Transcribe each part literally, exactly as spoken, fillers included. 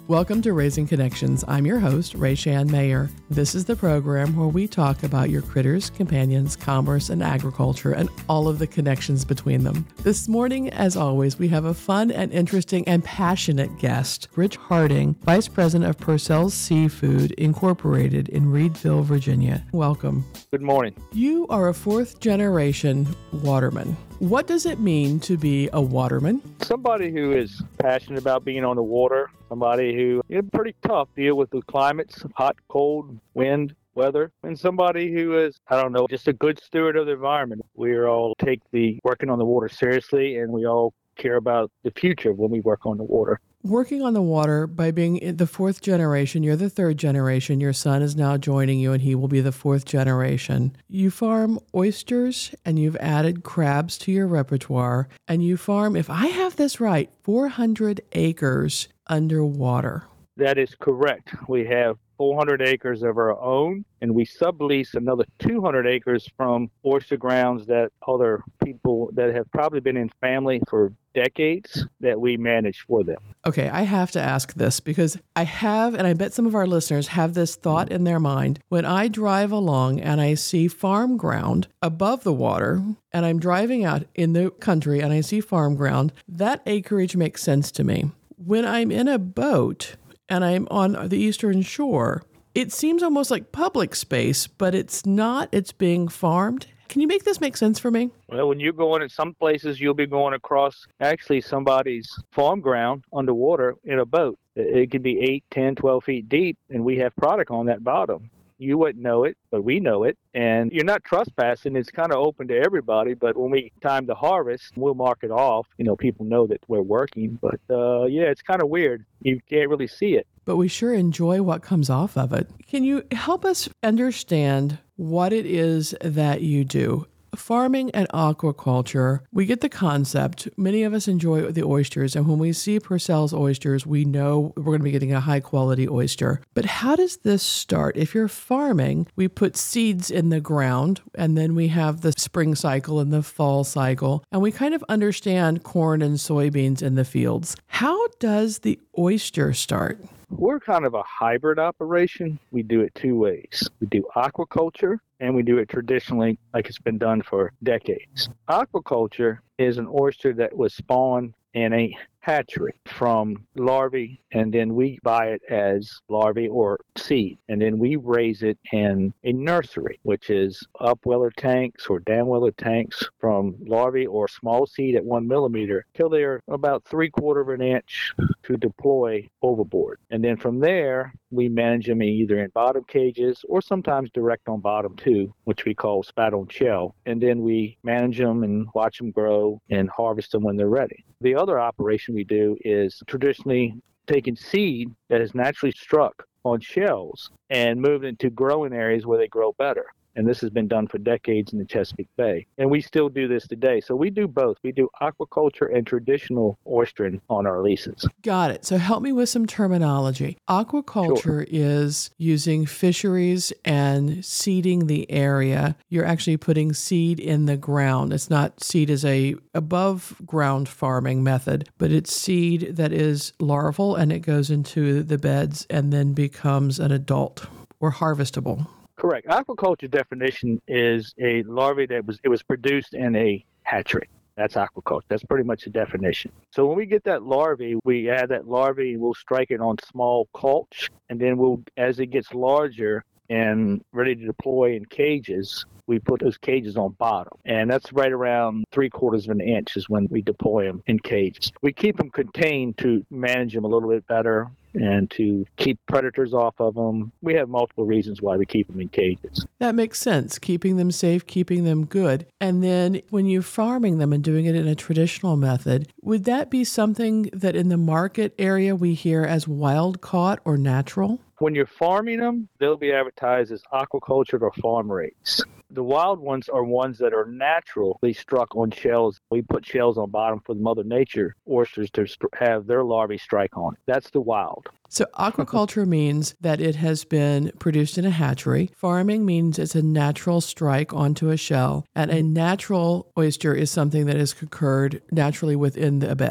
Welcome to Raising Connections. I'm your host, Rayshan Mayer. This is the program where we talk about your critters, companions, commerce, and agriculture, and all of the connections between them. This morning, as always, we have a fun and interesting and passionate guest, Rich Harding, Vice President of Purcell's Seafood Incorporated in Reedville, Virginia. Welcome. Good morning. You are a fourth-generation waterman. What does it mean to be a waterman? Somebody who is passionate about being on the water, somebody who is pretty tough, deal with the climates, hot, cold, wind, weather, and somebody who is, I don't know, just a good steward of the environment. We all take the working on the water seriously, and we all care about the future when we work on the water. Working on the water by being the fourth generation, you're the third generation. Your son is now joining you, and he will be the fourth generation. You farm oysters, and you've added crabs to your repertoire, and you farm, if I have this right, four hundred acres underwater. That is correct. We have four hundred acres of our own, and we sublease another two hundred acres from oyster grounds that other people that have probably been in family for decades that we manage for them. Okay, I have to ask this because I have, and I bet some of our listeners have this thought in their mind. When I drive along and I see farm ground above the water, and I'm driving out in the country and I see farm ground, that acreage makes sense to me. When I'm in a boat and I'm on the eastern shore, it seems almost like public space, but it's not. It's being farmed. Can you make this make sense for me? Well, when you're going in some places, you'll be going across actually somebody's farm ground underwater in a boat. It could be eight, ten, twelve feet deep, and we have product on that bottom. You wouldn't know it, but we know it. And you're not trespassing. It's kind of open to everybody. But when we time to harvest, we'll mark it off. You know, people know that we're working. But, uh, yeah, it's kind of weird. You can't really see it. But we sure enjoy what comes off of it. Can you help us understand what it is that you do? Farming and aquaculture, we get the concept. Many of us enjoy the oysters, and when we see Purcell's oysters, we know we're going to be getting a high-quality oyster. But how does this start? If you're farming, we put seeds in the ground, and then we have the spring cycle and the fall cycle, and we kind of understand corn and soybeans in the fields. How does the oyster start? We're kind of a hybrid operation. We do it two ways. We do aquaculture, and we do it traditionally like it's been done for decades. Aquaculture is an oyster that was spawned in a hatchery from larvae, and then we buy it as larvae or seed, and then we raise it in a nursery, which is upweller tanks or downweller tanks from larvae or small seed at one millimeter till they're about three quarter of an inch to deploy overboard. And then from there, we manage them either in bottom cages or sometimes direct on bottom too, which we call spat on shell. And then we manage them and watch them grow and harvest them when they're ready. The other operation we do is traditionally taking seed that is naturally struck on shells and moving it to growing areas where they grow better. And this has been done for decades in the Chesapeake Bay. And we still do this today. So we do both. We do aquaculture and traditional oystering on our leases. Got it. So help me with some terminology. Aquaculture sure. is using fisheries and seeding the area. You're actually putting seed in the ground. It's not seed as a above ground farming method, but it's seed that is larval and it goes into the beds and then becomes an adult or harvestable. Correct. Aquaculture definition is a larvae that was it was produced in a hatchery. That's aquaculture. That's pretty much the definition. So when we get that larvae, we add that larvae and we'll strike it on small culch, and then we'll, as it gets larger and ready to deploy in cages, we put those cages on bottom. And that's right around three quarters of an inch is when we deploy them in cages. We keep them contained to manage them a little bit better and to keep predators off of them. We have multiple reasons why we keep them in cages. That makes sense, keeping them safe, keeping them good. And then when you're farming them and doing it in a traditional method, would that be something that in the market area we hear as wild caught or natural? When you're farming them, they'll be advertised as aquaculture or farm raised. The wild ones are ones that are naturally struck on shells. We put shells on bottom for the Mother Nature oysters to have their larvae strike on it. That's the wild. So aquaculture means that it has been produced in a hatchery. Farming means it's a natural strike onto a shell. And a natural oyster is something that has occurred naturally within the bed.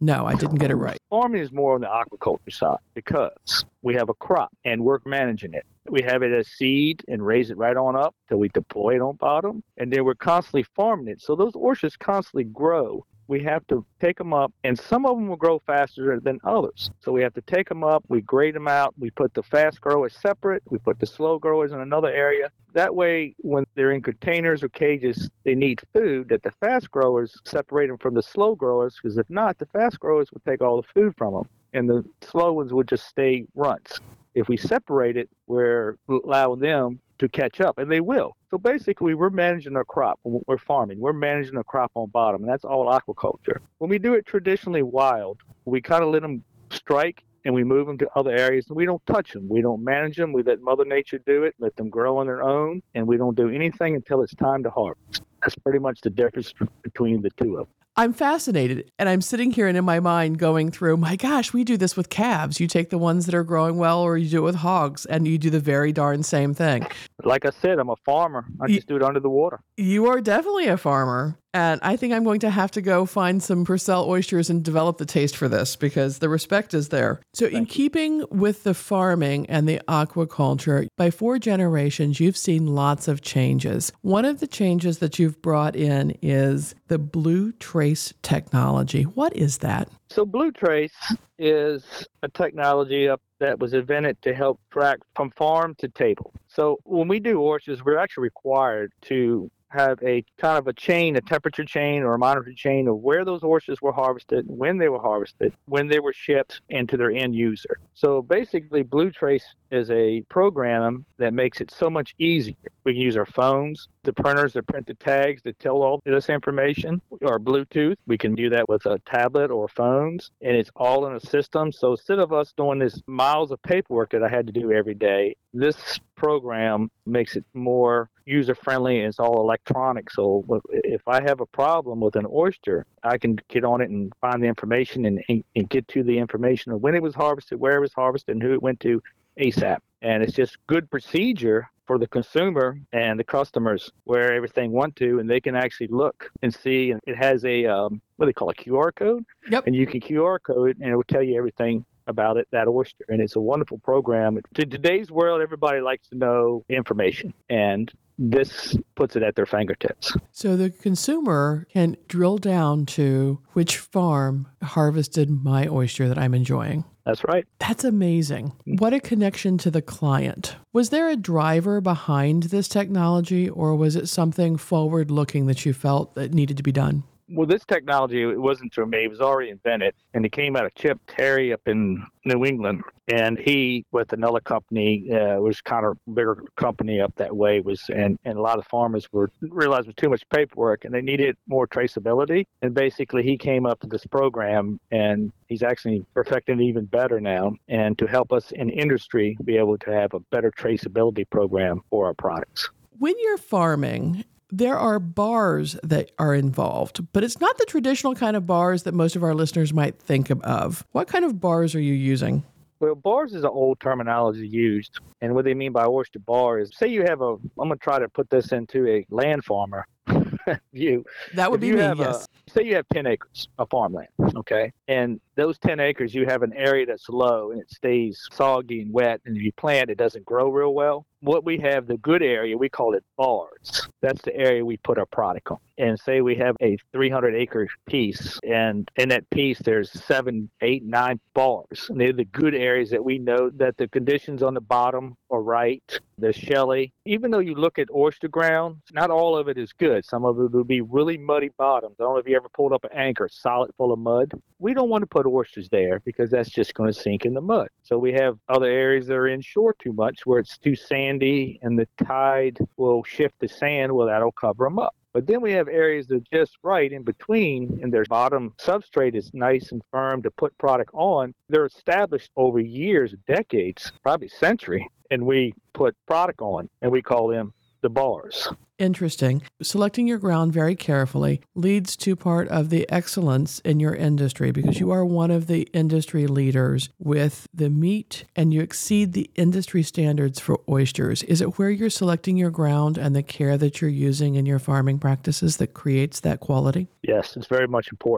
No, I didn't get it right. Farming is more on the aquaculture side because we have a crop and we're managing it. We have it as seed and raise it right on up till we deploy it on bottom. And then we're constantly farming it. So those oysters constantly grow. We have to take them up, and some of them will grow faster than others. So we have to take them up, we grade them out, we put the fast growers separate, we put the slow growers in another area. That way, when they're in containers or cages, they need food, that the fast growers separate them from the slow growers, because if not, the fast growers would take all the food from them, and the slow ones would just stay runts. If we separate it, we're allowing them to catch up, and they will. So basically, we're managing a crop. We're farming. We're managing a crop on bottom, and that's all aquaculture. When we do it traditionally wild, we kind of let them strike, and we move them to other areas, and we don't touch them. We don't manage them. We let Mother Nature do it, let them grow on their own, and we don't do anything until it's time to harvest. That's pretty much the difference between the two of them. I'm fascinated, and I'm sitting here and in my mind going through, my gosh, we do this with calves. You take the ones that are growing well, or you do it with hogs, and you do the very darn same thing. Like I said, I'm a farmer. I just do it under the water. You are definitely a farmer. And I think I'm going to have to go find some Purcell oysters and develop the taste for this, because the respect is there. So in keeping with the farming and the aquaculture, by four generations, you've seen lots of changes. One of the changes that you've brought in is the Blue Trace technology. What is that? So Blue Trace is a technology that was invented to help track from farm to table. So when we do oysters, we're actually required to have a kind of a chain, a temperature chain or a monitoring chain of where those oysters were harvested, when they were harvested, when they were shipped, and to their end user. So basically, Blue Trace is a program that makes it so much easier. We can use our phones, the printers that print the tags that tell all this information, or Bluetooth. We can do that with a tablet or phones, and it's all in a system. So instead of us doing this miles of paperwork that I had to do every day, this program makes it more user-friendly, and it's all electronic. So if I have a problem with an oyster, I can get on it and find the information and, and, and get to the information of when it was harvested, where it was harvested, and who it went to ASAP. And it's just good procedure for the consumer and the customers where everything went to, and they can actually look and see. And it has a, um, what do they call a Q R code? Yep. And you can Q R code, and it will tell you everything about it, that oyster. And it's a wonderful program. To today's world, everybody likes to know information, and this puts it at their fingertips. So the consumer can drill down to which farm harvested my oyster that I'm enjoying. That's right. That's amazing. What a connection to the client. Was there a driver behind this technology, or was it something forward-looking that you felt that needed to be done? Well, this technology, it wasn't through me. It was already invented, and it came out of Chip Terry up in New England. And he, with another company, uh, was kind of a bigger company up that way, was and, and a lot of farmers were realized it was too much paperwork, and they needed more traceability. And basically, he came up with this program, and he's actually perfecting it even better now, and to help us in industry be able to have a better traceability program for our products. When you're farming, there are bars that are involved, but it's not the traditional kind of bars that most of our listeners might think of. What kind of bars are you using? Well, bars is an old terminology used. And what they mean by oyster bar is, say you have a, I'm going to try to put this into a land farmer view. That would If be me, have yes. A, say you have ten acres of farmland, okay? And those ten acres, you have an area that's low and it stays soggy and wet. And if you plant, it doesn't grow real well. What we have, the good area, we call it bars. That's the area we put our product on. And say we have a three hundred acre piece, and in that piece, there's seven, eight, nine bars. And they're the good areas that we know that the conditions on the bottom are right. They're shelly. Even though you look at oyster ground, not all of it is good. Some of it will be really muddy bottoms. I don't know if you ever pulled up an anchor solid full of mud. We don't want to put oysters there because that's just going to sink in the mud. So we have other areas that are inshore too much where it's too sandy and the tide will shift the sand. Well, that'll cover them up. But then we have areas that are just right in between, and their bottom substrate is nice and firm to put product on. They're established over years, decades, probably a century, and we put product on, and we call them the bars. Interesting. Selecting your ground very carefully leads to part of the excellence in your industry, because you are one of the industry leaders with the meat and you exceed the industry standards for oysters. Is it where you're selecting your ground and the care that you're using in your farming practices that creates that quality? Yes, it's very much important.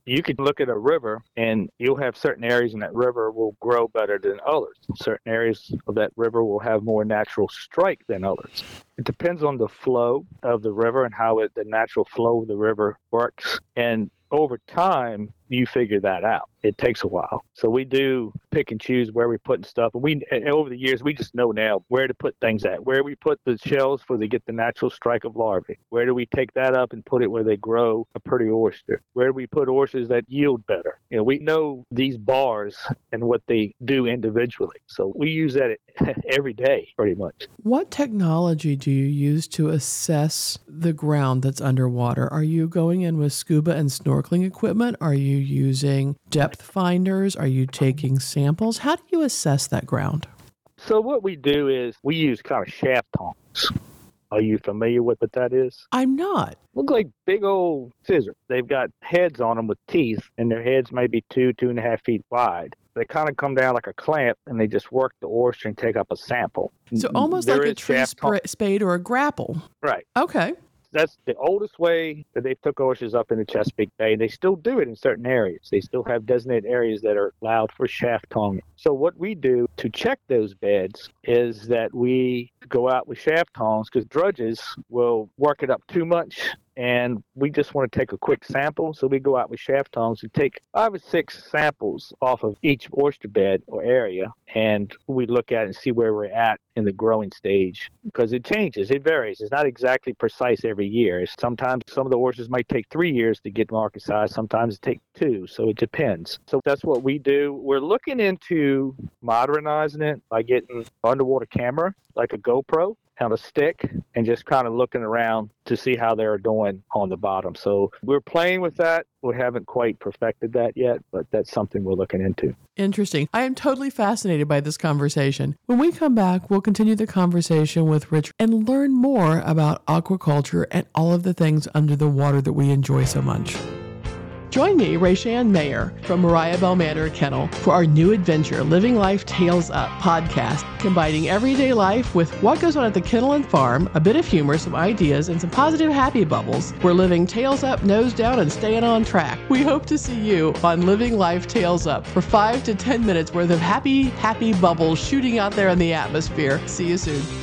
You could look at a river and you'll have certain areas in that river will grow better than others. Certain areas of that river will have more natural strike than others. It depends on the flow of the river and how it, the natural flow of the river works. And over time, you figure that out. It takes a while. So we do pick and choose where we're putting stuff. And we, and over the years, we just know now where to put things at. Where we put the shells where they get the natural strike of larvae. Where do we take that up and put it where they grow a pretty oyster? Where do we put oysters that yield better? You know, we know these bars and what they do individually. So we use that every day, pretty much. What technology do you use to assess the ground that's underwater? Are you going in with scuba and snorkeling equipment? Are you using depth finders? Are you taking samples? How do you assess that ground? So what we do is we use kind of shaft tongs. Are you familiar with what that is? I'm not. Look like big old scissors. They've got heads on them with teeth, and their heads may be two, two and a half feet wide. They kind of come down like a clamp, and they just work the oyster and take up a sample. So almost There like a is tree shaft spra- tong- spade or a grapple. Right. Okay. That's the oldest way that they took oysters up in the Chesapeake Bay. They still do it in certain areas. They still have designated areas that are allowed for shaft tonging. So what we do to check those beds is that we go out with shaft tongs because drudges will work it up too much. And we just want to take a quick sample. So we go out with shaft tongs and take five or six samples off of each oyster bed or area. And we look at it and see where we're at in the growing stage because it changes. It varies. It's not exactly precise every year. It's sometimes some of the oysters might take three years to get market size. Sometimes it takes two. So it depends. So that's what we do. We're looking into modernizing it by getting underwater camera like a GoPro on a stick and just kind of looking around to see how they're doing on the bottom. So we're playing with that. We haven't quite perfected that yet, but that's something we're looking into. Interesting. I am totally fascinated by this conversation. When we come back, we'll continue the conversation with Rich and learn more about aquaculture and all of the things under the water that we enjoy so much. Join me, Rayshan Mayer, from Mariah Bell Manor Kennel, for our new adventure, Living Life Tales Up podcast, combining everyday life with what goes on at the kennel and farm, a bit of humor, some ideas, and some positive happy bubbles. We're living tails up, nose down, and staying on track. We hope to see you on Living Life Tales Up for five to ten minutes worth of happy, happy bubbles shooting out there in the atmosphere. See you soon.